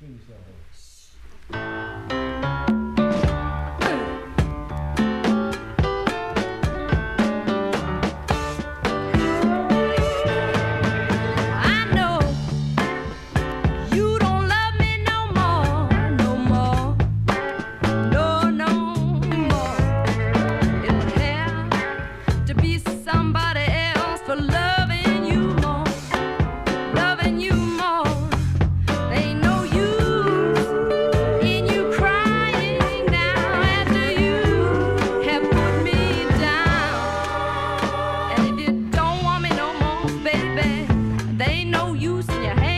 Finish that hoe. I know you don't love me no more, no more, no more. It would have to be somebody else for loving you more, loving you more. Ain't no use in you crying now after you have put me down. And if you don't want me no more, baby, there ain't no use in your hand.